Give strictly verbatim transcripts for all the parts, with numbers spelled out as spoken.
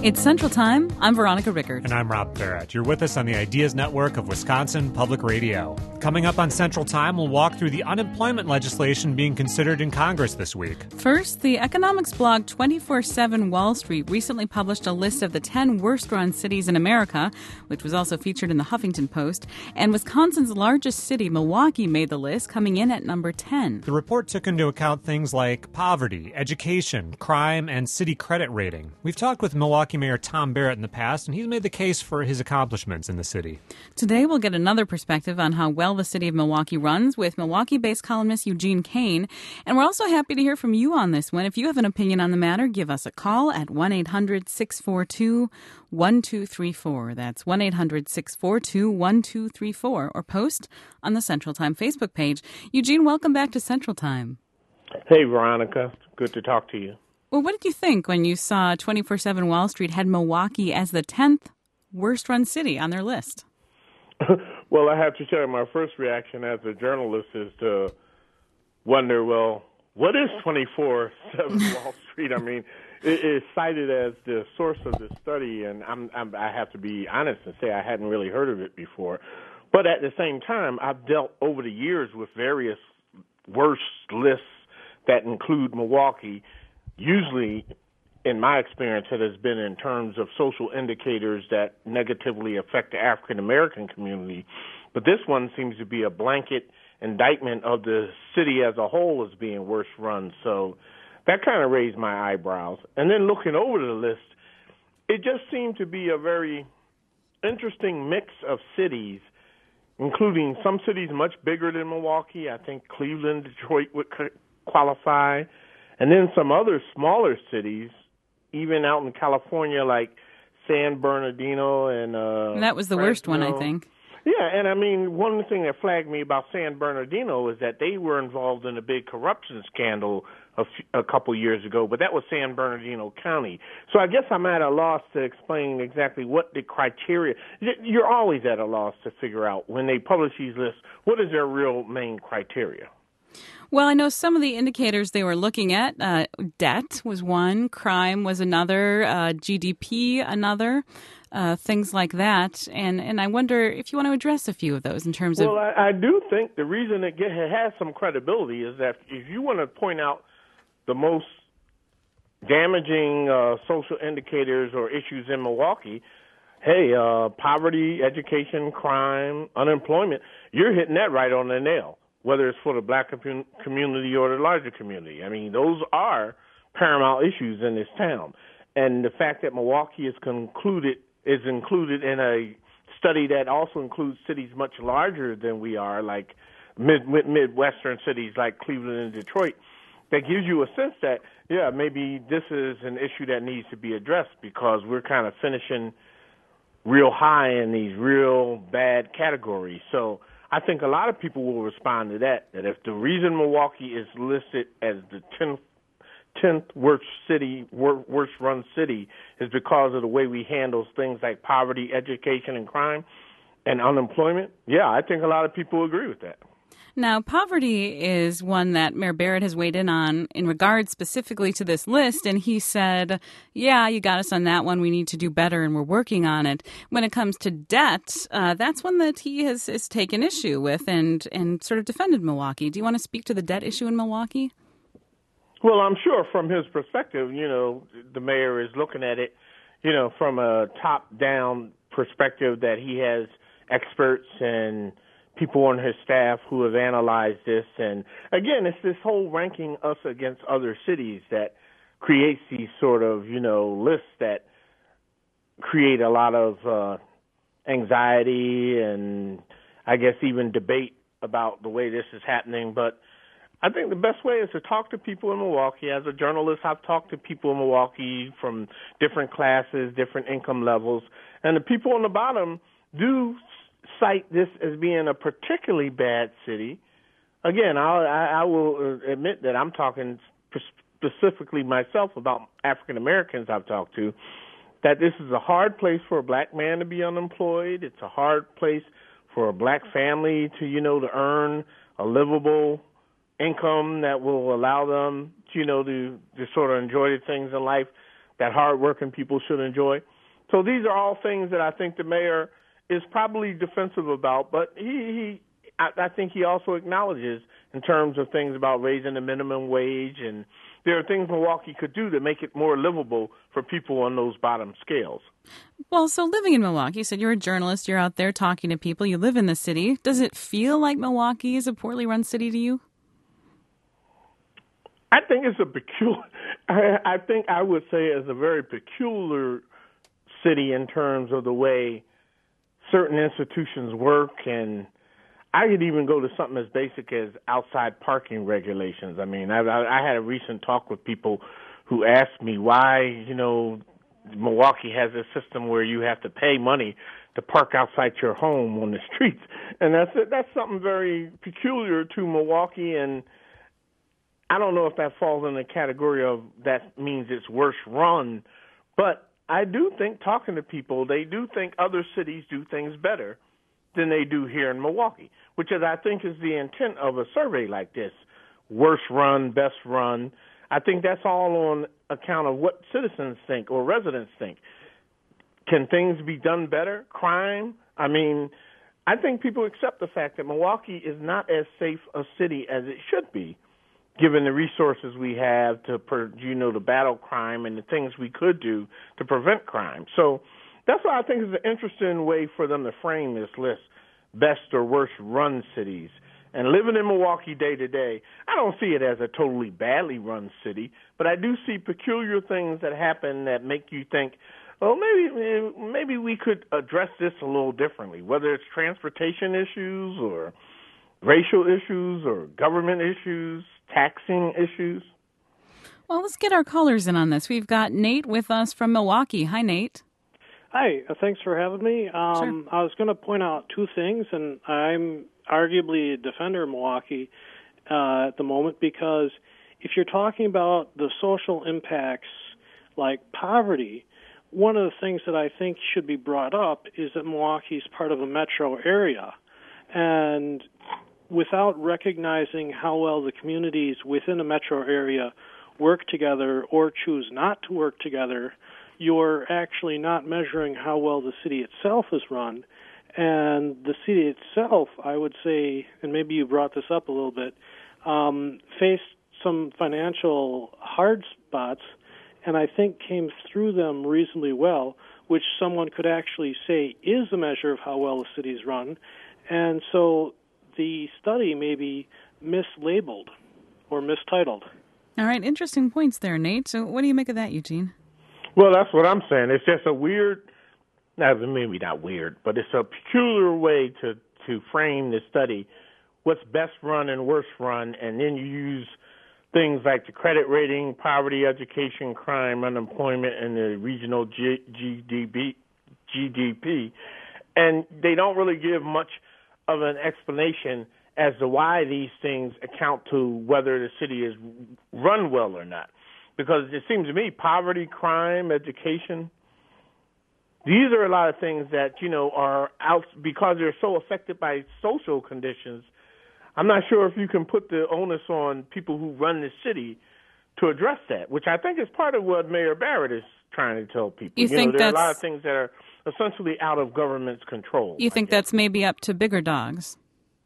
It's Central Time. I'm Veronica Rickert. And I'm Rob Barrett. You're with us on the Ideas Network of Wisconsin Public Radio. Coming up on Central Time, we'll walk through the unemployment legislation being considered in Congress this week. First, the economics blog twenty-four seven Wall Street recently published a list of the ten worst-run cities in America, which was also featured in the Huffington Post. And Wisconsin's largest city, Milwaukee, made the list, coming in at number ten. The report took into account things like poverty, education, crime, and city credit rating. We've talked with Milwaukee Mayor Tom Barrett in the past, and he's made the case for his accomplishments in the city. Today, we'll get another perspective on how well the city of Milwaukee runs with Milwaukee-based columnist Eugene Kane. And we're also happy to hear from you on this one. If you have an opinion on the matter, give us a call at one eight hundred six four two one two three four. That's one eight hundred six four two one two three four, or post on the Central Time Facebook page. Eugene, welcome back to Central Time. Hey, Veronica. Good to talk to you. Well, what did you think when you saw twenty-four seven Wall Street had Milwaukee as the tenth worst-run city on their list? Well, I have to tell you, my first reaction as a journalist is to wonder, well, what is twenty-four seven Wall Street? I mean, it is cited as the source of the study, and I'm, I'm, I have to be honest and say I hadn't really heard of it before. But at the same time, I've dealt over the years with various worst lists that include Milwaukee. Usually, in my experience, it has been in terms of social indicators that negatively affect the African-American community. But this one seems to be a blanket indictment of the city as a whole as being worse run. So that kind of raised my eyebrows. And then looking over the list, it just seemed to be a very interesting mix of cities, including some cities much bigger than Milwaukee. I think Cleveland, Detroit would qualify. And then some other smaller cities, even out in California, like San Bernardino and uh, that was the Fresno. worst one, I think. Yeah, and I mean, one thing that flagged me about San Bernardino is that they were involved in a big corruption scandal a, f- a couple years ago, but that was San Bernardino County. So I guess I'm at a loss to explain exactly what the criteria. You're always at a loss to figure out when they publish these lists, what is their real main criteria? Well, I know some of the indicators they were looking at. Uh, debt was one, crime was another, uh, G D P another, uh, things like that. And and I wonder if you want to address a few of those in terms well, of... Well, I, I do think the reason it, get, it has some credibility is that if you want to point out the most damaging uh, social indicators or issues in Milwaukee, hey, uh, poverty, education, crime, unemployment, you're hitting that right on the nail, whether it's for the black com- community or the larger community. I mean, those are paramount issues in this town. And the fact that Milwaukee is concluded is included in a study that also includes cities much larger than we are, like mid, mid Midwestern cities like Cleveland and Detroit, that gives you a sense that, yeah, maybe this is an issue that needs to be addressed because we're kind of finishing real high in these real bad categories. So I think a lot of people will respond to that, that if the reason Milwaukee is listed as the tenth, tenth worst city, wor- worst run city is because of the way we handle things like poverty, education, and crime and unemployment, yeah, I think a lot of people agree with that. Now, poverty is one that Mayor Barrett has weighed in on in regards specifically to this list, and he said, yeah, you got us on that one. We need to do better, and we're working on it. When it comes to debt, uh, that's one that he has, has taken issue with and, and sort of defended Milwaukee. Do you want to speak to the debt issue in Milwaukee? Well, I'm sure from his perspective, you know, the mayor is looking at it, you know, from a top-down perspective that he has experts and people on his staff who have analyzed this. And again, it's this whole ranking us against other cities that creates these sort of, you know, lists that create a lot of uh, anxiety and I guess even debate about the way this is happening. But I think the best way is to talk to people in Milwaukee. As a journalist, I've talked to people in Milwaukee from different classes, different income levels, and the people on the bottom do cite this as being a particularly bad city. Again, I'll, I, I will admit that I'm talking specifically myself about African Americans I've talked to, that this is a hard place for a black man to be unemployed. It's a hard place for a black family to, you know, to earn a livable income that will allow them, you know, to, to sort of enjoy the things in life that hardworking people should enjoy. So these are all things that I think the mayor is probably defensive about, but he, he I, I think he also acknowledges in terms of things about raising the minimum wage, and there are things Milwaukee could do to make it more livable for people on those bottom scales. Well, so living in Milwaukee, you said you're a journalist, you're out there talking to people, you live in the city. Does it feel like Milwaukee is a poorly run city to you? I think it's a peculiar, I, I think I would say it's a very peculiar city in terms of the way certain institutions work, and I could even go to something as basic as outside parking regulations. I mean, I, I, I had a recent talk with people who asked me why, you know, Milwaukee has a system where you have to pay money to park outside your home on the streets, and that's that's something very peculiar to Milwaukee, and I don't know if that falls in the category of that means it's worse run, but I do think talking to people, they do think other cities do things better than they do here in Milwaukee, which is, I think, is the intent of a survey like this. Worst run, best run. I think that's all on account of what citizens think or residents think. Can things be done better? Crime? I mean, I think people accept the fact that Milwaukee is not as safe a city as it should be, given the resources we have to, per, you know, to battle crime and the things we could do to prevent crime. So that's why I think it's an interesting way for them to frame this list, best or worst run cities. And living in Milwaukee day to day, I don't see it as a totally badly run city, but I do see peculiar things that happen that make you think, well, maybe maybe we could address this a little differently, whether it's transportation issues or racial issues or government issues, taxing issues. Well, let's get our callers in on this. We've got Nate with us from Milwaukee. Hi, Nate. Hi, uh, thanks for having me. Um, sure. I was going to point out two things, and I'm arguably a defender of Milwaukee uh, at the moment, because if you're talking about the social impacts like poverty, one of the things that I think should be brought up is that Milwaukee is part of a metro area. And without recognizing how well the communities within a metro area work together or choose not to work together, you're actually not measuring how well the city itself is run. And the city itself, I would say, and maybe you brought this up a little bit, um, faced some financial hard spots, and I think came through them reasonably well, which someone could actually say is a measure of how well the city is run. And so the study may be mislabeled or mistitled. All right, interesting points there, Nate. So what do you make of that, Eugene? Well, that's what I'm saying. It's just a weird, maybe not weird, but it's a peculiar way to, to frame the study, what's best run and worst run, and then you use things like the credit rating, poverty, education, crime, unemployment, and the regional G- GDP, G D P, and they don't really give much of an explanation as to why these things account to whether the city is run well or not. Because it seems to me poverty, crime, education, these are a lot of things that, you know, are out because they're so affected by social conditions. I'm not sure if you can put the onus on people who run the city to address that, which I think is part of what Mayor Barrett is trying to tell people. You, you think know, there that's, are a lot of things that are essentially out of government's control. You think that's maybe up to bigger dogs?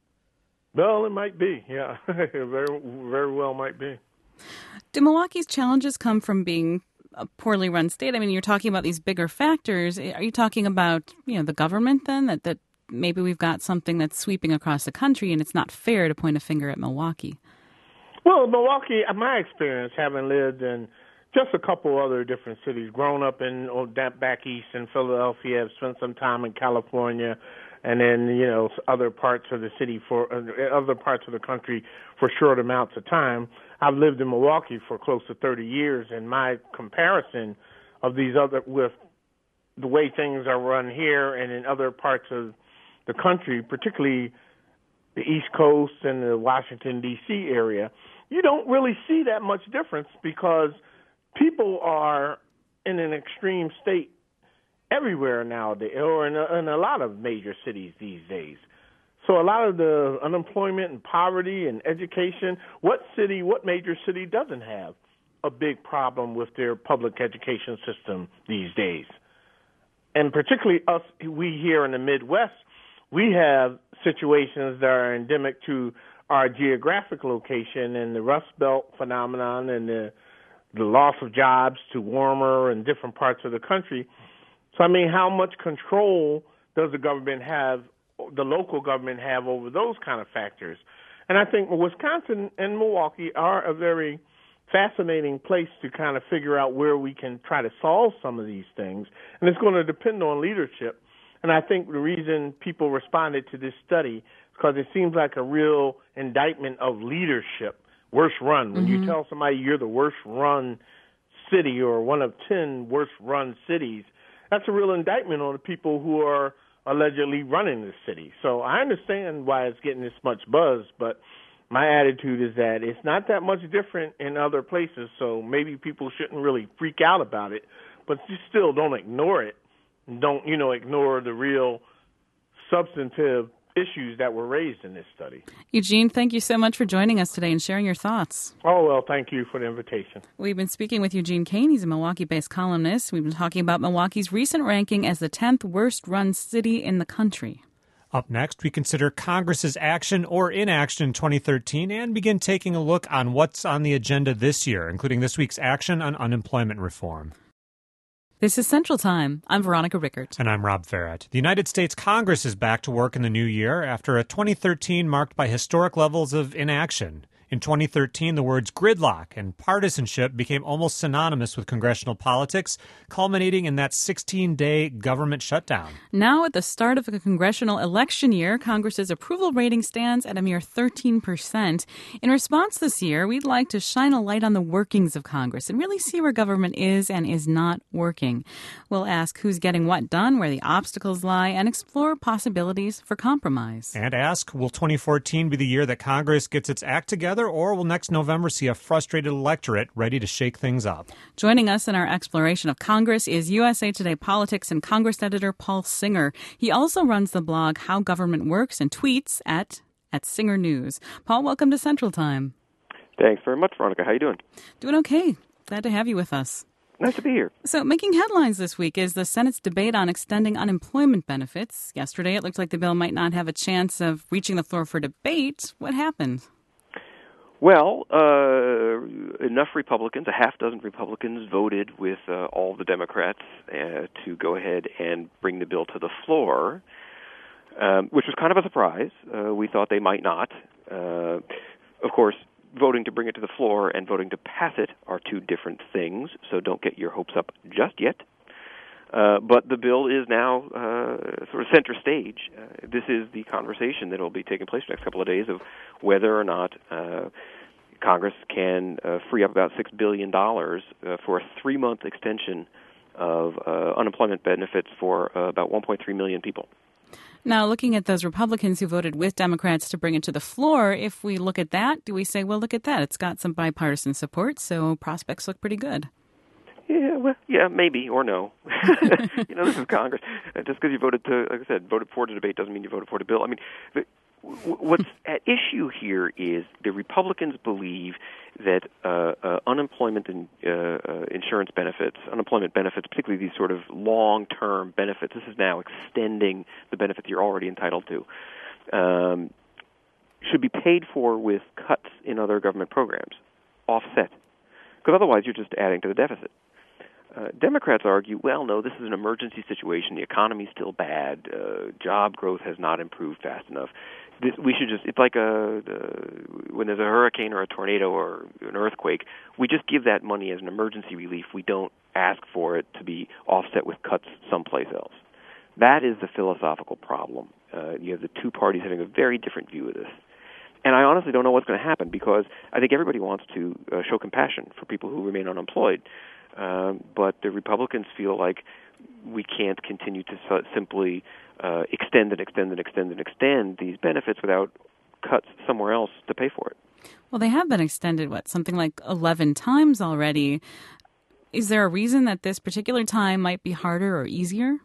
Well, it might be, yeah. very, very well might be. Do Milwaukee's challenges come from being a poorly run state? I mean, you're talking about these bigger factors. Are you talking about, you know, the government then, that, that maybe we've got something that's sweeping across the country and it's not fair to point a finger at Milwaukee? Well, Milwaukee, my experience, having lived in just a couple other different cities, grown up in oh, back east in Philadelphia, I've spent some time in California, and then, you know, other parts of the city for uh, other parts of the country for short amounts of time. I've lived in Milwaukee for close to thirty years, and my comparison of these other with the way things are run here and in other parts of the country, particularly the East Coast and the Washington, D C area, you don't really see that much difference because people are in an extreme state everywhere nowadays, or in a, in a lot of major cities these days. So a lot of the unemployment and poverty and education, what city, what major city doesn't have a big problem with their public education system these days. And particularly us, we here in the Midwest, we have situations that are endemic to our geographic location and the Rust Belt phenomenon and the, the loss of jobs to warmer and different parts of the country. So, I mean, how much control does the government have, the local government have over those kind of factors? And I think Wisconsin and Milwaukee are a very fascinating place to kind of figure out where we can try to solve some of these things. And it's going to depend on leadership. And I think the reason people responded to this study is because it seems like a real indictment of leadership, worst run. When mm-hmm. you tell somebody you're the worst run city or one of ten worst run cities, that's a real indictment on the people who are allegedly running the city. So I understand why it's getting this much buzz, but my attitude is that it's not that much different in other places, so maybe people shouldn't really freak out about it, but you still don't ignore it. Don't, you know, ignore the real substantive issues that were raised in this study. Eugene, thank you so much for joining us today and sharing your thoughts. Oh, well, thank you for the invitation. We've been speaking with Eugene Kane. He's a Milwaukee-based columnist. We've been talking about Milwaukee's recent ranking as the tenth worst-run city in the country. Up next, we consider Congress's action or inaction in twenty thirteen and begin taking a look on what's on the agenda this year, including this week's action on unemployment reform. This is Central Time. I'm Veronica Rickert. And I'm Rob Farrett. The United States Congress is back to work in the new year after a twenty thirteen marked by historic levels of inaction. In twenty thirteen, the words gridlock and partisanship became almost synonymous with congressional politics, culminating in that sixteen-day government shutdown. Now, at the start of a congressional election year, Congress's approval rating stands at a mere thirteen percent. In response this year, we'd like to shine a light on the workings of Congress and really see where government is and is not working. We'll ask who's getting what done, where the obstacles lie, and explore possibilities for compromise. And ask, will twenty fourteen be the year that Congress gets its act together, or will next November see a frustrated electorate ready to shake things up? Joining us in our exploration of Congress is U S A Today politics and Congress editor Paul Singer. He also runs the blog How Government Works and tweets at, at Singer News. Paul, welcome to Central Time. Thanks very much, Veronica. How you doing? Doing okay. Glad to have you with us. Nice to be here. So making headlines this week is the Senate's debate on extending unemployment benefits. Yesterday, it looked like the bill might not have a chance of reaching the floor for debate. What happened? Well, uh, enough Republicans, a half dozen Republicans, voted with uh, all the Democrats uh, to go ahead and bring the bill to the floor, um, which was kind of a surprise. Uh, we thought they might not. Uh, of course, voting to bring it to the floor and voting to pass it are two different things, so don't get your hopes up just yet. Uh, but the bill is now uh, sort of center stage. Uh, this is the conversation that will be taking place the next couple of days of whether or not uh, Congress can uh, free up about six billion dollars uh, for a three-month extension of uh, unemployment benefits for uh, about one point three million people. Now, looking at those Republicans who voted with Democrats to bring it to the floor, if we look at that, do we say, well, look at that, it's got some bipartisan support, so prospects look pretty good? Yeah, well, yeah, maybe or no. You know, this is Congress. Uh, just because you voted to, like I said, voted for the debate doesn't mean you voted for the bill. I mean, the, w- what's at issue here is the Republicans believe that uh, uh, unemployment and uh, uh, insurance benefits, unemployment benefits, particularly these sort of long-term benefits, this is now extending the benefits you're already entitled to, um, should be paid for with cuts in other government programs, offset. Because otherwise you're just adding to the deficit. Uh, Democrats argue, well, no, this is an emergency situation. The economy's still bad. Uh, job growth has not improved fast enough. This, we should just, it's like a, uh, when there's a hurricane or a tornado or an earthquake, we just give that money as an emergency relief. We don't ask for it to be offset with cuts someplace else. That is the philosophical problem. Uh, you have the two parties having a very different view of this. And I honestly don't know what's going to happen because I think everybody wants to uh, show compassion for people who remain unemployed. Um, but the Republicans feel like we can't continue to so- simply uh, extend and extend and extend and extend these benefits without cuts somewhere else to pay for it. Well, they have been extended, what, something like eleven times already. Is there a reason that this particular time might be harder or easier?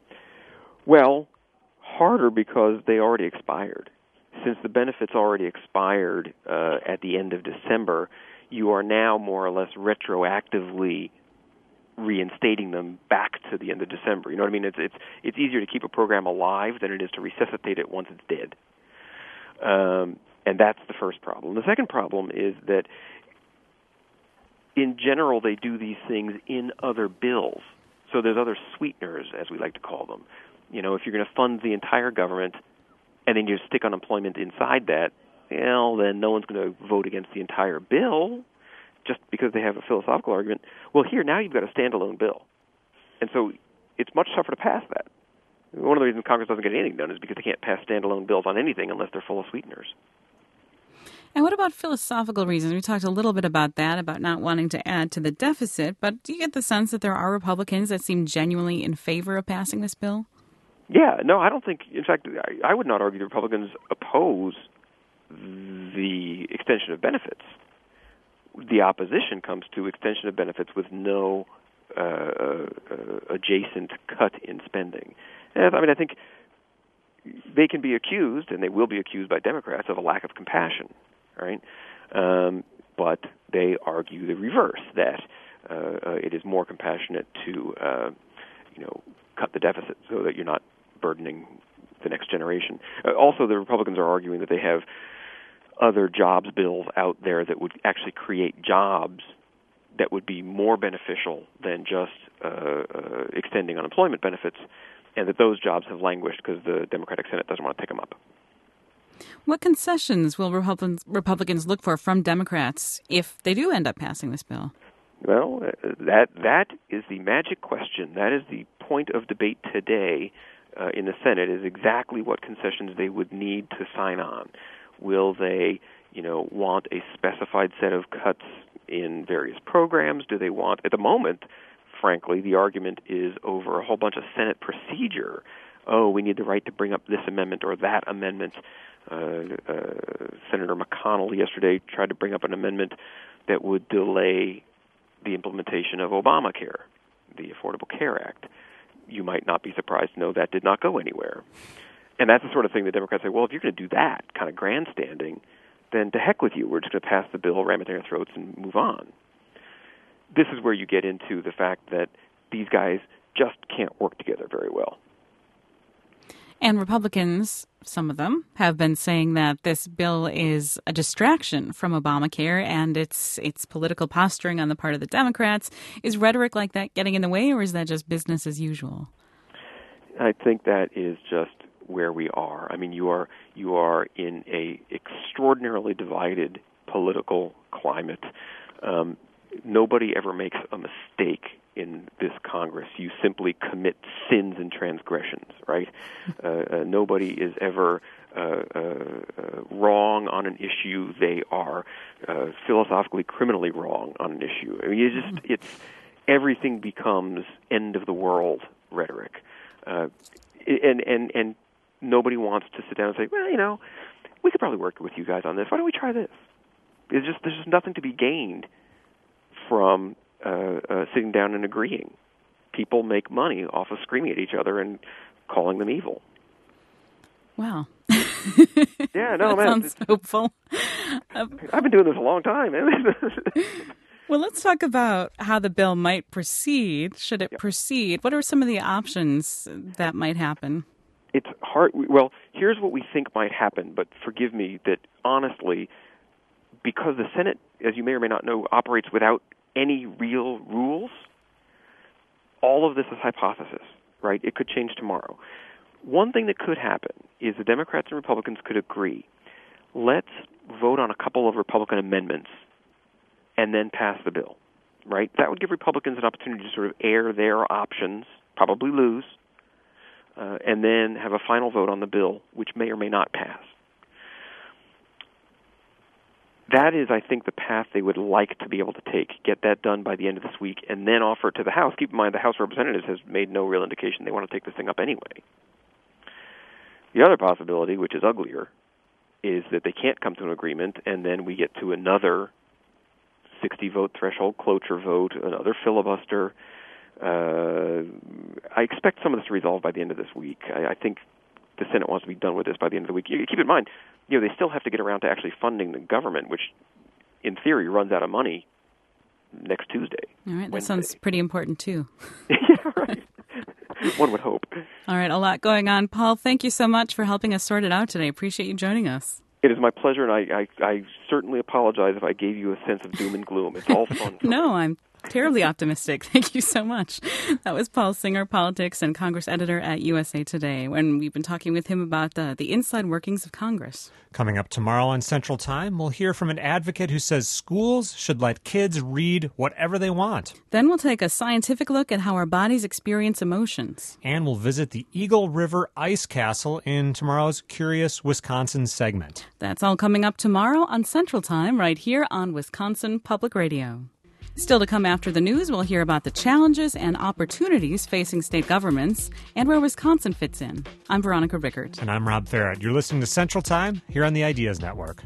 Well, harder because they already expired. Since the benefits already expired uh, at the end of December, you are now more or less retroactively reinstating them back to the end of December. You know what I mean? It's it's it's easier to keep a program alive than it is to resuscitate it once it's dead. Um, and that's the first problem. The second problem is that in general they do these things in other bills. So there's other sweeteners, as we like to call them. You know, if you're going to fund the entire government and then you stick unemployment inside that, well, then no one's going to vote against the entire bill just because they have a philosophical argument. Well, here, now you've got a standalone bill. And so it's much tougher to pass that. One of the reasons Congress doesn't get anything done is because they can't pass standalone bills on anything unless they're full of sweeteners. And what about philosophical reasons? We talked a little bit about that, about not wanting to add to the deficit, but do you get the sense that there are Republicans that seem genuinely in favor of passing this bill? Yeah, no, I don't think, in fact, I, I would not argue the Republicans oppose the extension of benefits. The opposition comes to extension of benefits with no uh, uh, adjacent cut in spending. And, I mean, I think they can be accused, and they will be accused by Democrats, of a lack of compassion, right? Um, but they argue the reverse, that uh, uh, it is more compassionate to, uh, you know, cut the deficit so that you're not burdening the next generation. Uh, also, the Republicans are arguing that they have other jobs bills out there that would actually create jobs that would be more beneficial than just uh, uh, extending unemployment benefits, and that those jobs have languished because the Democratic Senate doesn't want to take them up. What concessions will Republicans, Republicans look for from Democrats if they do end up passing this bill? Well, that that is the magic question. That is the point of debate today uh, in the Senate, is exactly what concessions they would need to sign on. Will they, you know, want a specified set of cuts in various programs? Do they want, at the moment, frankly, the argument is over a whole bunch of Senate procedure. Oh, we need the right to bring up this amendment or that amendment. Uh, uh, Senator McConnell yesterday tried to bring up an amendment that would delay the implementation of Obamacare, the Affordable Care Act. You might not be surprised to know that did not go anywhere. And that's the sort of thing the Democrats say, well, if you're going to do that kind of grandstanding, then to heck with you. We're just going to pass the bill, ram it down our throats, and move on. This is where you get into the fact that these guys just can't work together very well. And Republicans, some of them, have been saying that this bill is a distraction from Obamacare, and it's it's political posturing on the part of the Democrats. Is rhetoric like that getting in the way, or is that just business as usual? I think that is just where we are. I mean, you are you are in a extraordinarily divided political climate. Um, nobody ever makes a mistake in this Congress. You simply commit sins and transgressions, right? Uh, uh, nobody is ever uh, uh, uh, wrong on an issue. They are uh, philosophically, criminally wrong on an issue. I mean, you just it's everything becomes end of the world rhetoric, uh, and and and nobody wants to sit down and say, well, you know, we could probably work with you guys on this. Why don't we try this? It's just there's just nothing to be gained from uh, uh, sitting down and agreeing. People make money off of screaming at each other and calling them evil. Wow. Yeah, no, that man. sounds hopeful. Um, I've been doing this a long time. well, let's talk about how the bill might proceed. Should it yeah. proceed? What are some of the options that might happen? It's hard. Well, here's what we think might happen, but forgive me that honestly, because the Senate, as you may or may not know, operates without any real rules, all of this is hypothesis, right? It could change tomorrow. One thing that could happen is the Democrats and Republicans could agree, let's vote on a couple of Republican amendments and then pass the bill, right? That would give Republicans an opportunity to sort of air their options, probably lose, uh, and then have a final vote on the bill, which may or may not pass. That is, I think, the path they would like to be able to take, get that done by the end of this week, and then offer it to the House. Keep in mind, the House of Representatives has made no real indication they want to take this thing up anyway. The other possibility, which is uglier, is that they can't come to an agreement, and then we get to another sixty-vote threshold, cloture vote, another filibuster. Uh, I expect some of this to resolve by the end of this week. I, I think the Senate wants to be done with this by the end of the week. You, keep in mind, you know, they still have to get around to actually funding the government, which in theory, runs out of money next Tuesday. All right, that Wednesday. sounds pretty important, too. Yeah, right. One would hope. All right, a lot going on. Paul, thank you so much for helping us sort it out today. Appreciate you joining us. It is my pleasure, and I, I, I certainly apologize if I gave you a sense of doom and gloom. It's all fun. No, I'm terribly optimistic. Thank you so much. That was Paul Singer, politics and Congress editor at U S A Today, when we've been talking with him about the, the inside workings of Congress. Coming up tomorrow on Central Time, we'll hear from an advocate who says schools should let kids read whatever they want. Then we'll take a scientific look at how our bodies experience emotions. And we'll visit the Eagle River Ice Castle in tomorrow's Curious Wisconsin segment. That's all coming up tomorrow on Central Time, right here on Wisconsin Public Radio. Still to come after the news, we'll hear about the challenges and opportunities facing state governments and where Wisconsin fits in. I'm Veronica Rickert. And I'm Rob Farrett. You're listening to Central Time here on the Ideas Network.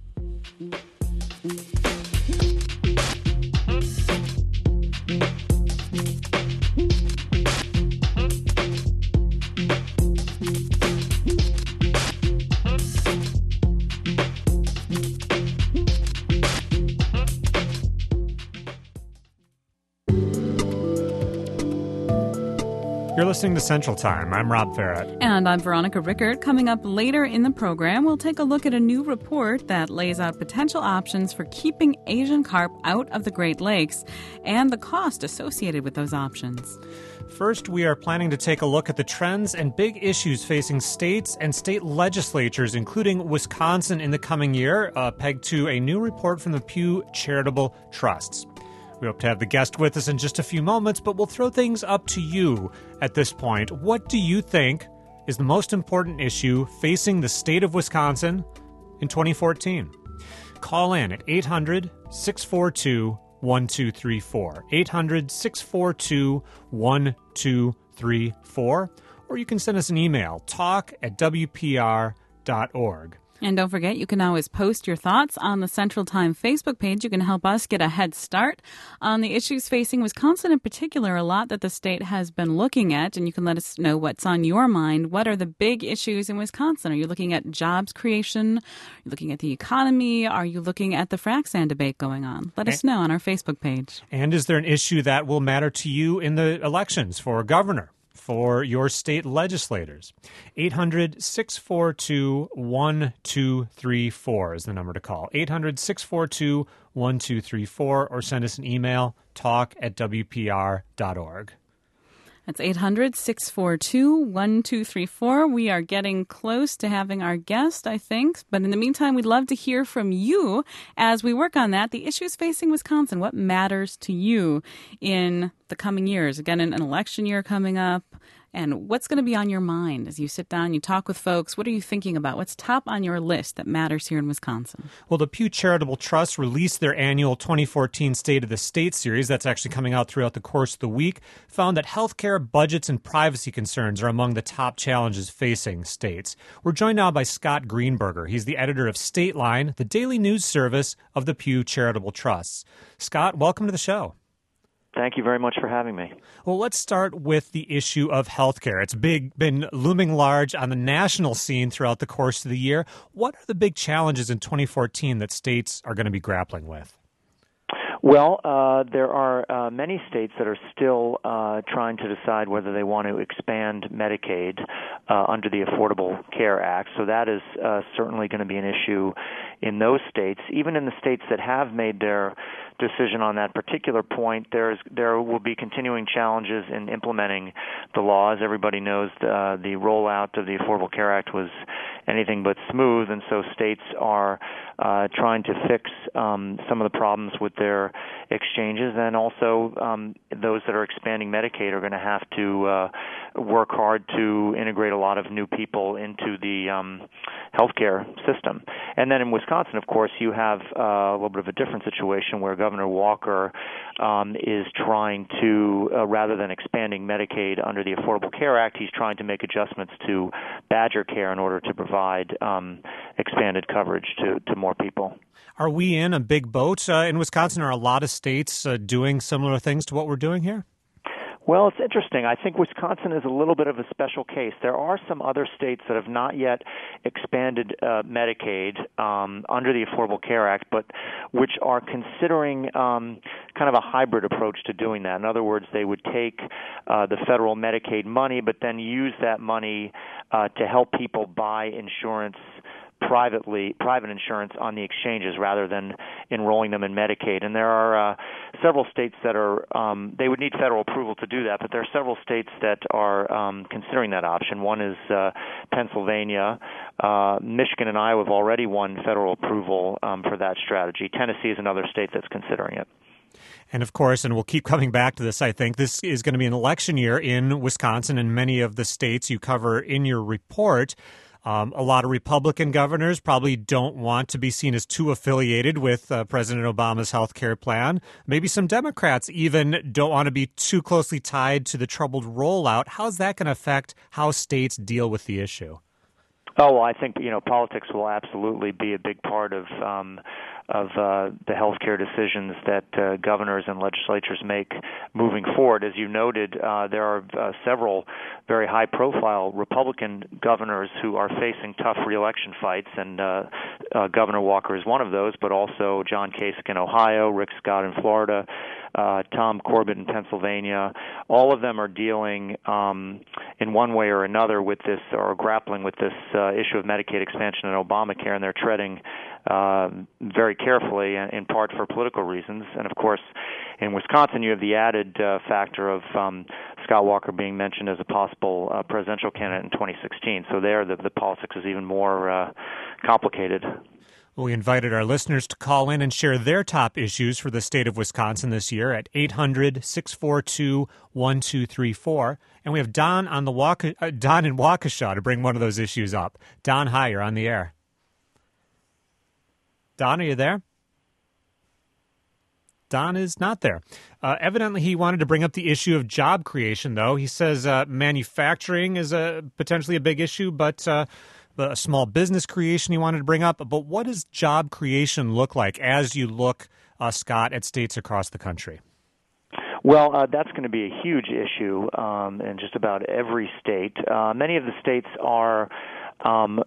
You're listening to Central Time. I'm Rob Farrett. And I'm Veronica Rickert. Coming up later in the program, we'll take a look at a new report that lays out potential options for keeping Asian carp out of the Great Lakes and the cost associated with those options. First, we are planning to take a look at the trends and big issues facing states and state legislatures, including Wisconsin, in the coming year, uh, pegged to a new report from the Pew Charitable Trusts. We hope to have the guest with us in just a few moments, but we'll throw things up to you at this point. What do you think is the most important issue facing the state of Wisconsin in twenty fourteen? Call in at eight hundred, six four two, one two three four, eight hundred, six four two, one two three four, or you can send us an email, talk at w p r dot org. And don't forget, you can always post your thoughts on the Central Time Facebook page. You can help us get a head start on the issues facing Wisconsin in particular, a lot that the state has been looking at. And you can let us know what's on your mind. What are the big issues in Wisconsin? Are you looking at jobs creation? Are you looking at the economy? Are you looking at the frac sand debate going on? Let us know on our Facebook page. And is there an issue that will matter to you in the elections for governor, for your state legislators? eight hundred, six four two, one two three four is the number to call. eight hundred, six four two, one two three four, or send us an email, talk at w p r dot org. That's eight hundred, six four two, one two three four. We are getting close to having our guest, I think. But in the meantime, we'd love to hear from you as we work on that. The issues facing Wisconsin, what matters to you in the coming years? Again, an election year coming up. And what's going to be on your mind as you sit down, you talk with folks? What are you thinking about? What's top on your list that matters here in Wisconsin? Well, the Pew Charitable Trust released their annual twenty fourteen State of the State series, that's actually coming out throughout the course of the week, found that healthcare, budgets, and privacy concerns are among the top challenges facing states. We're joined now by Scott Greenberger. He's the editor of Stateline, the daily news service of the Pew Charitable Trusts. Scott, welcome to the show. Thank you very much for having me. Well, let's start with the issue of healthcare. It's big, been looming large on the national scene throughout the course of the year. What are the big challenges in twenty fourteen that states are going to be grappling with? Well, uh, there are uh, many states that are still uh, trying to decide whether they want to expand Medicaid uh, under the Affordable Care Act. So that is uh, certainly going to be an issue in those states. Even in the states that have made their decision on that particular point, there's there will be continuing challenges in implementing the laws. Everybody knows uh, the rollout of the Affordable Care Act was anything but smooth, and so states are uh, trying to fix um, some of the problems with their exchanges, and also um, those that are expanding Medicaid are going to have to uh, work hard to integrate a lot of new people into the um, healthcare system. And then in Wisconsin, of course, you have uh, a little bit of a different situation where Governor Walker um, is trying to, uh, rather than expanding Medicaid under the Affordable Care Act, he's trying to make adjustments to Badger Care in order to provide um, expanded coverage to, to more people. Are we in a big boat uh, in Wisconsin? Are a lot of states uh, doing similar things to what we're doing here? Well, it's interesting. I think Wisconsin is a little bit of a special case. There are some other states that have not yet expanded uh, Medicaid um, under the Affordable Care Act, but which are considering um, kind of a hybrid approach to doing that. In other words, they would take uh, the federal Medicaid money, but then use that money uh, to help people buy insurance privately, private insurance on the exchanges rather than enrolling them in Medicaid. And there are uh, several states that are, um, they would need federal approval to do that, but there are several states that are um, considering that option. One is uh, Pennsylvania. Uh, Michigan and Iowa have already won federal approval um, for that strategy. Tennessee is another state that's considering it. And of course, and we'll keep coming back to this, I think, this is going to be an election year in Wisconsin and many of the states you cover in your report. Um, a lot of Republican governors probably don't want to be seen as too affiliated with uh, President Obama's health care plan. Maybe some Democrats even don't want to be too closely tied to the troubled rollout. How's that going to affect how states deal with the issue? Oh, well, I think, you know, politics will absolutely be a big part of um, of uh, the healthcare decisions that uh, governors and legislatures make moving forward. As you noted, uh, there are uh, several very high-profile Republican governors who are facing tough reelection fights, and uh, uh, Governor Walker is one of those, but also John Kasich in Ohio, Rick Scott in Florida, uh, Tom Corbett in Pennsylvania. All of them are dealing um, in one way or another with this, or grappling with this uh, issue of Medicaid expansion and Obamacare, and they're treading uh, very carefully, in part for political reasons. And of course, in Wisconsin, you have the added uh, factor of um, Scott Walker being mentioned as a possible uh, presidential candidate in twenty sixteen. So there, the, the politics is even more uh, complicated. We invited our listeners to call in and share their top issues for the state of Wisconsin this year at eight hundred, six four two, one two three four. And we have Don on the Wauk- uh, Don in Waukesha to bring one of those issues up. Don, hi, you're on the air. Don, are you there? Don is not there. Uh, evidently, he wanted to bring up the issue of job creation, though. He says uh, manufacturing is a potentially a big issue, but uh, a small business creation he wanted to bring up. But what does job creation look like as you look, uh, Scott, at states across the country? Well, uh, that's going to be a huge issue um, in just about every state. Uh, many of the states are um,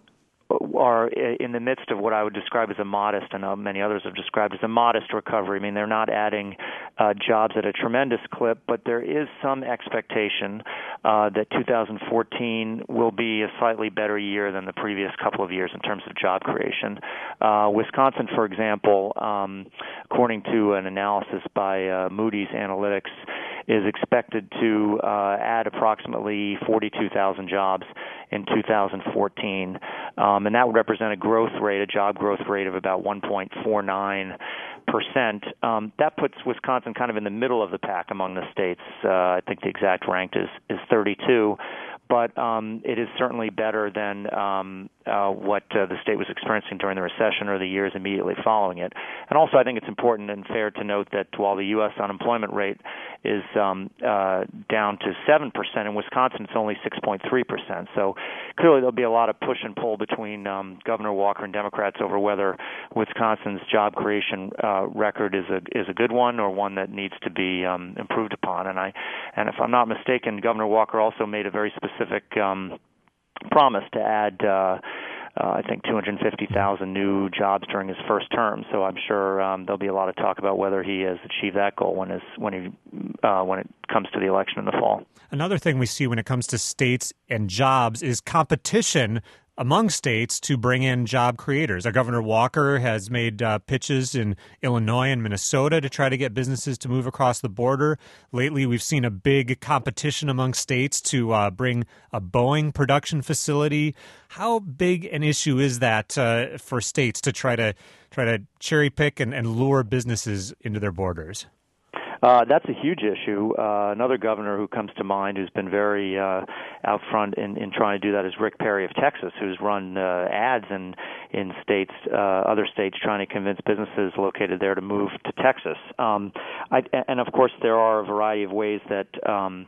are in the midst of what I would describe as a modest, and uh, many others have described as a modest recovery. I mean, they're not adding uh, jobs at a tremendous clip, but there is some expectation uh, that two thousand fourteen will be a slightly better year than the previous couple of years in terms of job creation. Uh, Wisconsin, for example, um, according to an analysis by uh, Moody's Analytics, is expected to uh, add approximately forty-two thousand jobs in two thousand fourteen, um, and that would represent a growth rate, a job growth rate of about one point four nine percent. Um, that puts Wisconsin kind of in the middle of the pack among the states. Uh, I think the exact rank is, is thirty-two, but um, it is certainly better than um, uh, what uh, the state was experiencing during the recession or the years immediately following it. And also, I think it's important and fair to note that while the U S unemployment rate is um, uh, down to seven percent, in Wisconsin it's only six point three percent. So clearly there'll be a lot of push and pull between um, Governor Walker and Democrats over whether Wisconsin's job creation uh, record is a is a good one or one that needs to be um, improved upon. And I, and if I'm not mistaken, Governor Walker also made a very specific um, promise to add, uh, uh, I think, two hundred fifty thousand new jobs during his first term. So I'm sure um, there'll be a lot of talk about whether he has achieved that goal when his, when he uh, when it comes to the election in the fall. Another thing we see when it comes to states and jobs is competition among states to bring in job creators. Our Governor Walker has made uh, pitches in Illinois and Minnesota to try to get businesses to move across the border. Lately, we've seen a big competition among states to uh, bring a Boeing production facility. How big an issue is that uh, for states to try to try to cherry pick and, and lure businesses into their borders? Uh, that's a huge issue. Uh, another governor who comes to mind who's been very uh, out front in, in trying to do that is Rick Perry of Texas, who's run uh, ads in in states, uh, other states, trying to convince businesses located there to move to Texas. Um, I, and of course, there are a variety of ways that um,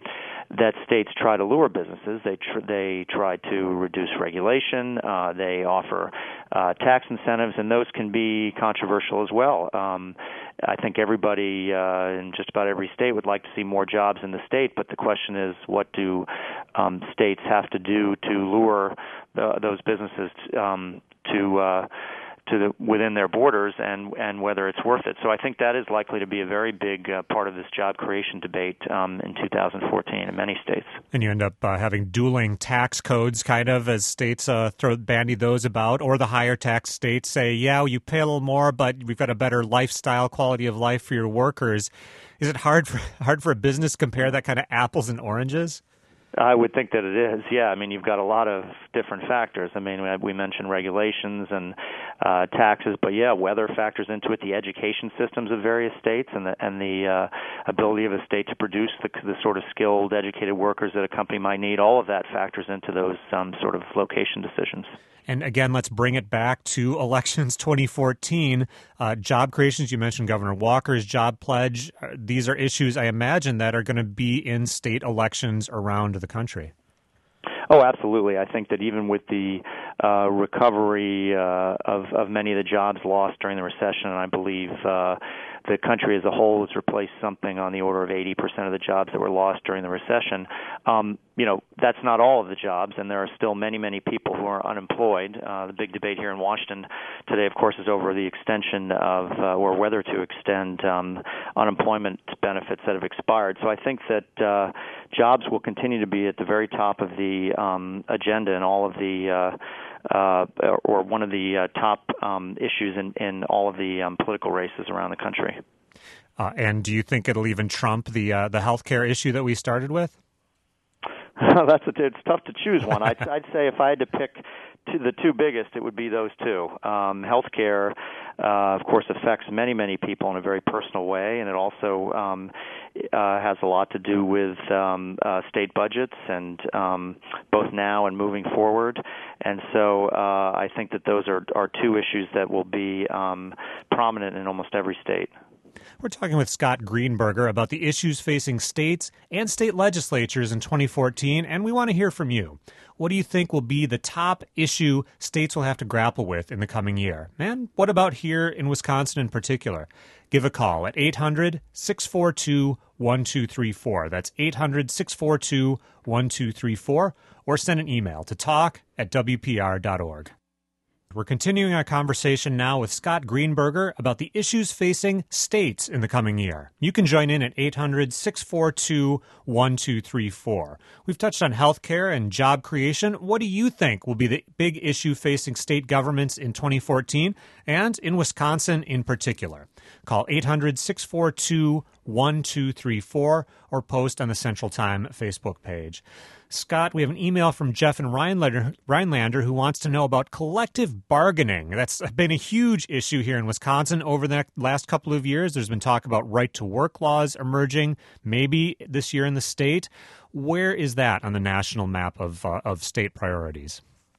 that states try to lure businesses. They tr- they try to reduce regulation. Uh, they offer uh, tax incentives, and those can be controversial as well. Um, I think everybody uh, in just about every state would like to see more jobs in the state, but the question is, what do um, states have to do to lure uh, those businesses um, to uh, to the, within their borders, and and whether it's worth it. So I think that is likely to be a very big uh, part of this job creation debate um, in two thousand fourteen in many states. And you end up uh, having dueling tax codes, kind of, as states uh, throw bandy those about, or the higher tax states say, yeah, you pay a little more, but we've got a better lifestyle, quality of life for your workers. Is it hard for hard for a business to compare that kind of apples and oranges? I would think that it is, yeah. I mean, you've got a lot of different factors. I mean, we mentioned regulations and uh, taxes, but yeah, weather factors into it, the education systems of various states, and the, and the uh, ability of a state to produce the, the sort of skilled, educated workers that a company might need. All of that factors into those um, sort of location decisions. And again, let's bring it back to elections twenty fourteen. Uh, job creations, you mentioned Governor Walker's job pledge. These are issues, I imagine, that are going to be in state elections around the country. Oh, absolutely. I think that even with the uh, recovery uh, of, of many of the jobs lost during the recession, and I believe uh, the country as a whole has replaced something on the order of eighty percent of the jobs that were lost during the recession. Um, you know, that's not all of the jobs, and there are still many, many people who are unemployed. Uh, the big debate here in Washington today, of course, is over the extension of, uh, or whether to extend um, unemployment benefits that have expired. So I think that uh, jobs will continue to be at the very top of the um, agenda in all of the uh, uh, or one of the uh, top um, issues in, in all of the um, political races around the country. Uh, and do you think it'll even trump the uh, the healthcare issue that we started with? That's a, it's tough to choose one. I'd, I'd say if I had to pick two, the two biggest, it would be those two. Um, healthcare, uh, of course, affects many, many people in a very personal way, and it also um, uh, has a lot to do with um, uh, state budgets, and um, both now and moving forward. And so uh, I think that those are, are two issues that will be um, prominent in almost every state. We're talking with Scott Greenberger about the issues facing states and state legislatures in twenty fourteen, and we want to hear from you. What do you think will be the top issue states will have to grapple with in the coming year? And what about here in Wisconsin in particular? Give a call at eight hundred, six four two, one two three four. That's eight hundred, six four two, one two three four, or send an email to talk at w p r dot org. We're continuing our conversation now with Scott Greenberger about the issues facing states in the coming year. You can join in at eight hundred, six four two, one two three four. We've touched on health care and job creation. What do you think will be the big issue facing state governments in twenty fourteen and in Wisconsin in particular? Call eight hundred, six four two, one two three four or post on the Central Time Facebook page. Scott, we have an email from Jeff in Rhinelander, Rhinelander who wants to know about collective bargaining. That's been a huge issue here in Wisconsin over the last couple of years. There's been talk about right-to-work laws emerging, maybe this year in the state. Where is that on the national map of uh, of state priorities?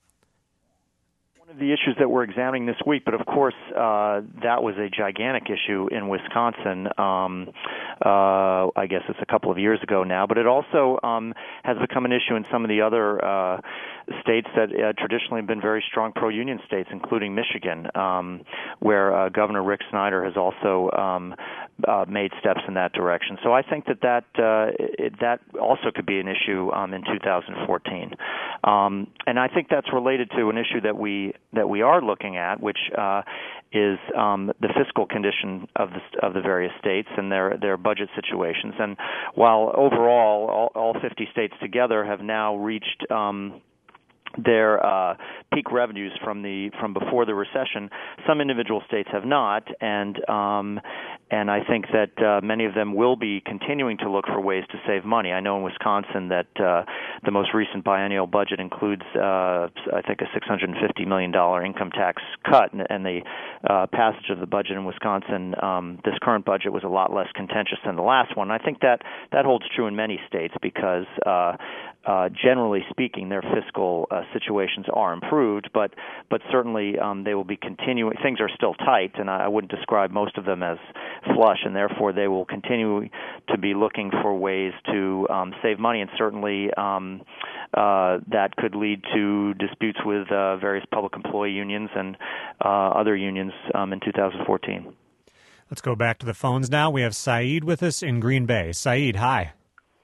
The issues that we're examining this week, but of course uh, that was a gigantic issue in Wisconsin. Um, uh, I guess it's a couple of years ago now, but it also um, has become an issue in some of the other uh, states that uh, traditionally have been very strong pro-union states, including Michigan, um, where uh, Governor Rick Snyder has also um, uh, made steps in that direction. So I think that that, uh, it, that also could be an issue um, in two thousand fourteen. Um, and I think that's related to an issue that we that we are looking at, which uh, is um, the fiscal condition of the of the various states and their their budget situations. And while overall all, all fifty states together have now reached um, their uh, peak revenues from the from before the recession, some individual states have not, and um, and I think that uh, many of them will be continuing to look for ways to save money. I know in Wisconsin that uh, the most recent biennial budget includes, uh, I think, a six hundred fifty million dollars income tax cut, and, and the uh, passage of the budget in Wisconsin, um, this current budget, was a lot less contentious than the last one. I think that that holds true in many states because uh, uh, generally speaking, their fiscal uh, situations are improved, but but certainly um, they will be continuing. Things are still tight, and I, I wouldn't describe most of them as flush, and therefore they will continue to be looking for ways to um, save money, and certainly um, uh, that could lead to disputes with uh, various public employee unions and uh, other unions um, in two thousand fourteen. Let's go back to the phones now. We have Saeed with us in Green Bay. Saeed, hi.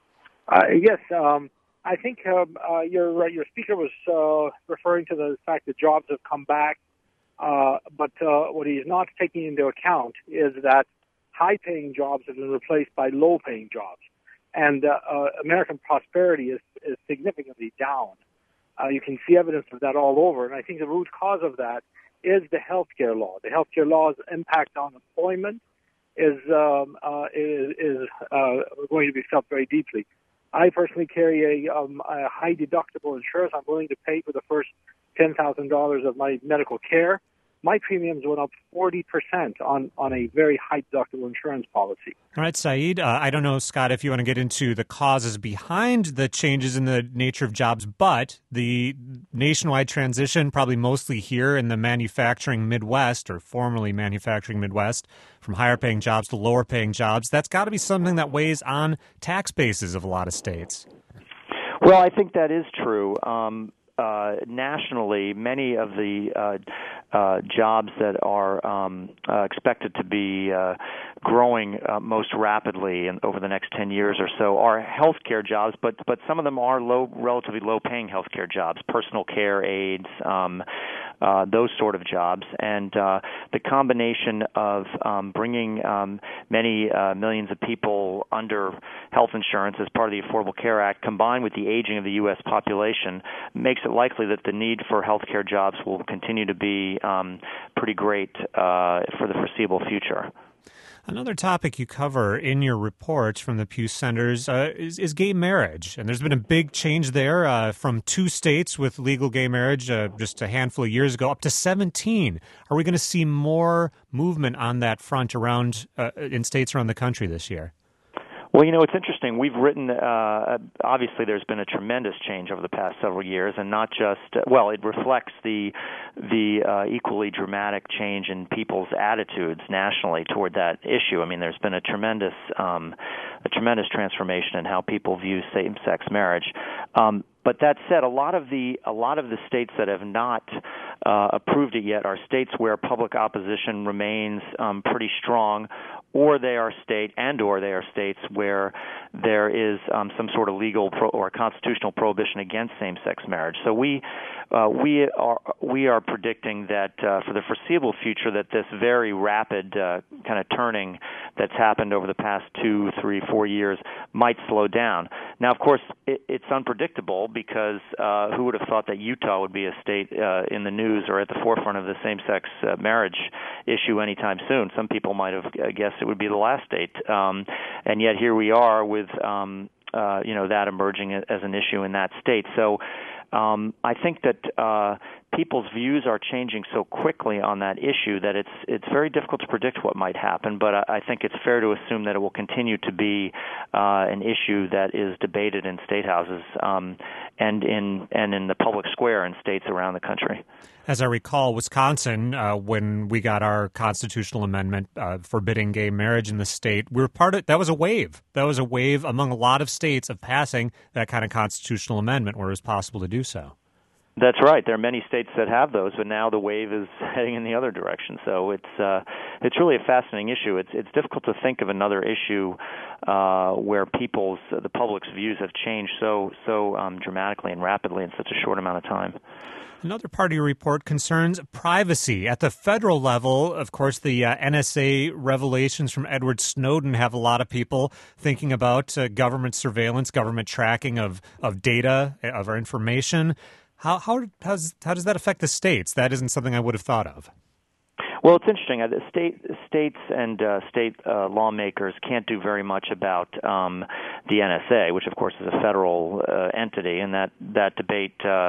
Uh, yes, um, I think um, uh, your uh, your speaker was uh, referring to the fact that jobs have come back, uh, but uh, what he's not taking into account is that high-paying jobs have been replaced by low-paying jobs, and uh, uh, American prosperity is, is significantly down. Uh, you can see evidence of that all over, and I think the root cause of that is the healthcare law. The healthcare law's impact on employment is um, uh, is, is uh, going to be felt very deeply. I personally carry a, um, a high deductible insurance. I'm willing to pay for the first ten thousand dollars of my medical care. My premiums went up forty percent on, on a very high deductible insurance policy. All right, Saeed, uh, I don't know, Scott, if you want to get into the causes behind the changes in the nature of jobs, but the nationwide transition, probably mostly here in the manufacturing Midwest, or formerly manufacturing Midwest, from higher-paying jobs to lower-paying jobs, that's got to be something that weighs on tax bases of a lot of states. Well, I think that is true. Um, uh, nationally, many of the uh, uh, jobs that are um, uh, expected to be uh, growing uh, most rapidly in, over the next ten years or so are healthcare jobs, but but some of them are low, relatively low-paying healthcare jobs, personal care aides, um, uh, those sort of jobs, and uh, the combination of um, bringing um, many uh, millions of people under health insurance as part of the Affordable Care Act, combined with the aging of the U S population, makes it likely that the need for healthcare jobs will continue to be um, pretty great uh, for the foreseeable future. Another topic you cover in your report from the Pew Centers uh, is, is gay marriage. And there's been a big change there uh, from two states with legal gay marriage uh, just a handful of years ago up to seventeen. Are we going to see more movement on that front around uh, in states around the country this year? Well, you know, it's interesting. We've written, uh, obviously there's been a tremendous change over the past several years, and not just, well, it reflects the the uh, equally dramatic change in people's attitudes nationally toward that issue. I mean, there's been a tremendous um, a tremendous transformation in how people view same-sex marriage. Um, But that said, a lot of the a lot of the states that have not uh, approved it yet are states where public opposition remains um, pretty strong, or they are state and or they are states where there is um, some sort of legal pro- or constitutional prohibition against same-sex marriage. So we uh, we are we are predicting that uh, for the foreseeable future that this very rapid uh, kind of turning that's happened over the past two, three, four years might slow down. Now, of course, it, it's unpredictable, because uh, who would have thought that Utah would be a state uh, in the news or at the forefront of the same-sex uh, marriage issue anytime soon? Some people might have uh, guessed it would be the last state, um, and yet here we are with um, uh, you know that emerging as an issue in that state. So um, I think that uh, people's views are changing so quickly on that issue that it's it's very difficult to predict what might happen, but I, I think it's fair to assume that it will continue to be uh, an issue that is debated in state houses um, and in and in the public square in states around the country. As I recall, Wisconsin, uh, when we got our constitutional amendment uh, forbidding gay marriage in the state, we were part of that was a wave. That was a wave among a lot of states of passing that kind of constitutional amendment where it was possible to do so. That's right. There are many states that have those, but now the wave is heading in the other direction. So it's uh, it's really a fascinating issue. It's it's difficult to think of another issue uh, where people's uh, the public's views have changed so so um, dramatically and rapidly in such a short amount of time. Another part of your report concerns privacy. At the federal level, of course, the uh, N S A revelations from Edward Snowden have a lot of people thinking about uh, government surveillance, government tracking of, of data, of our information. How how how's, how does that affect the states? That isn't something I would have thought of. Well, it's interesting. The state, states and uh, state uh, lawmakers can't do very much about um, the N S A, which, of course, is a federal uh, entity, and that that debate uh,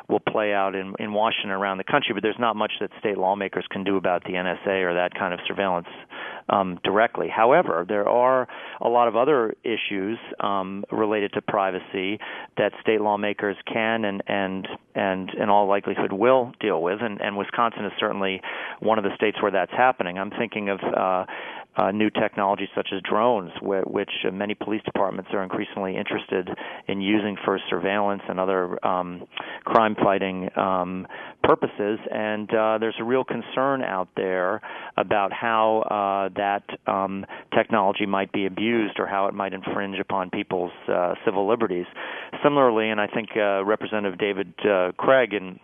will play out in, in Washington and around the country, but there's not much that state lawmakers can do about the N S A or that kind of surveillance um, directly. However, there are a lot of other issues um, related to privacy that state lawmakers can and and and in all likelihood will deal with, and, and Wisconsin is certainly one of the states where that's happening. I'm thinking of uh, uh, new technologies such as drones, where, which uh, many police departments are increasingly interested in using for surveillance and other um, crime-fighting um, purposes. And uh, there's a real concern out there about how uh, that um, technology might be abused or how it might infringe upon people's uh, civil liberties. Similarly, and I think uh, Representative David uh, Craig in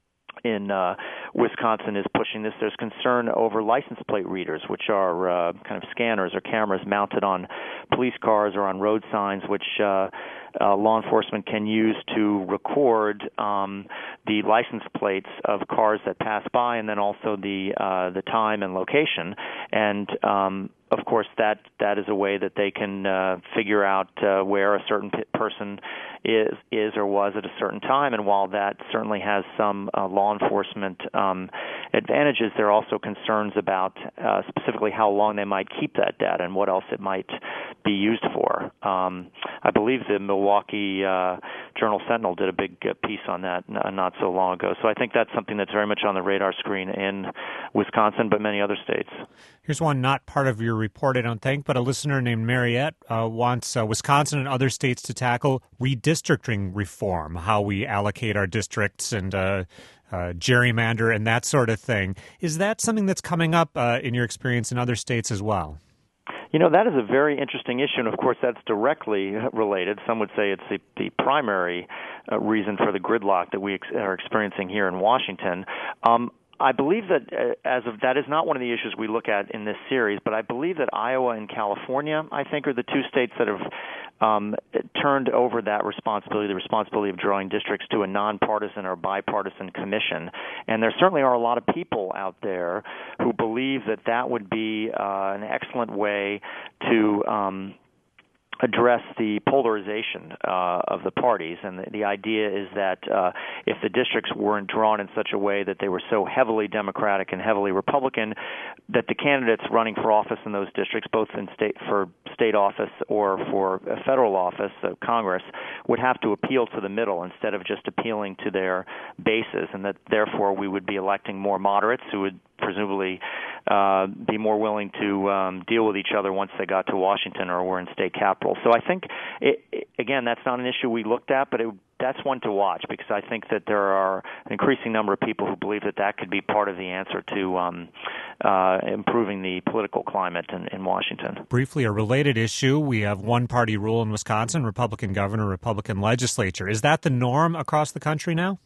in uh, Wisconsin is pushing this. There's concern over license plate readers, which are uh, kind of scanners or cameras mounted on police cars or on road signs, which uh, uh, law enforcement can use to record um, the license plates of cars that pass by, and then also the uh, the time and location. And um, of course, that that is a way that they can uh, figure out uh, where a certain p- person is is or was at a certain time. And while that certainly has some uh, law enforcement um, advantages, there are also concerns about uh, specifically how long they might keep that data and what else it might be used for. Um, I believe the Milwaukee uh, Journal Sentinel did a big uh, piece on that n- not so long ago. So I think that's something that's very much on the radar screen in Wisconsin, but many other states. Here's one not part of your report, I don't think, but a listener named Mariette uh, wants uh, Wisconsin and other states to tackle redistricting reform, how we allocate our districts and uh, uh, gerrymander and that sort of thing. Is that something that's coming up uh, in your experience in other states as well? You know, that is a very interesting issue, and of course that's directly related. Some would say it's the, the primary uh, reason for the gridlock that we ex- are experiencing here in Washington. Um, I believe that uh, as of that is not one of the issues we look at in this series, but I believe that Iowa and California, I think, are the two states that have um, turned over that responsibility, the responsibility of drawing districts, to a nonpartisan or bipartisan commission. And there certainly are a lot of people out there who believe that that would be uh, an excellent way to um, address the polarization uh, of the parties. And the, the idea is that uh, if the districts weren't drawn in such a way that they were so heavily Democratic and heavily Republican, that the candidates running for office in those districts, both in state for state office or for a federal office, so Congress, would have to appeal to the middle instead of just appealing to their bases, and that therefore we would be electing more moderates who would presumably uh, be more willing to um, deal with each other once they got to Washington or were in state capitals. So I think, it, it, again, that's not an issue we looked at, but it, that's one to watch, because I think that there are an increasing number of people who believe that that could be part of the answer to um, uh, improving the political climate in, in Washington. Briefly, a related issue, we have one-party rule in Wisconsin, Republican governor, Republican legislature. Is that the norm across the country now?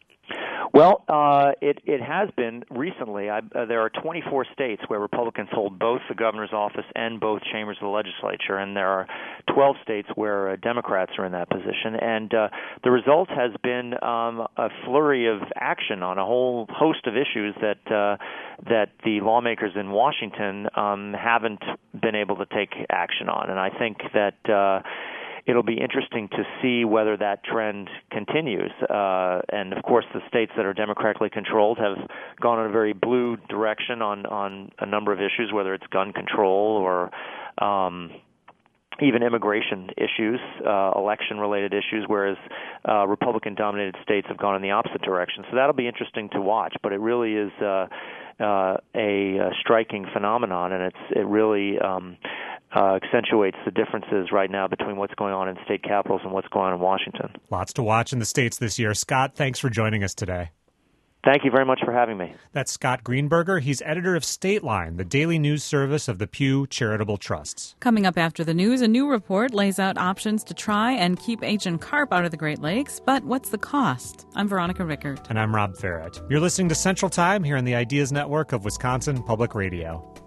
Well, uh, it, it has been recently. I, uh, there are twenty-four states where Republicans hold both the governor's office and both chambers of the legislature, and there are twelve states where uh, Democrats are in that position. And uh, the result has been um, a flurry of action on a whole host of issues that uh, that the lawmakers in Washington um, haven't been able to take action on. And I think that Uh, It'll be interesting to see whether that trend continues. Uh, and, of course, the states that are democratically controlled have gone in a very blue direction on, on a number of issues, whether it's gun control or um, even immigration issues, uh, election-related issues, whereas uh, Republican-dominated states have gone in the opposite direction. So that'll be interesting to watch. But it really is uh, uh, a, a striking phenomenon, and it's it really um, Uh, accentuates the differences right now between what's going on in state capitals and what's going on in Washington. Lots to watch in the states this year. Scott, thanks for joining us today. Thank you very much for having me. That's Scott Greenberger. He's editor of Stateline, the daily news service of the Pew Charitable Trusts. Coming up after the news, a new report lays out options to try and keep Asian carp out of the Great Lakes. But what's the cost? I'm Veronica Rickert. And I'm Rob Farrett. You're listening to Central Time here on the Ideas Network of Wisconsin Public Radio.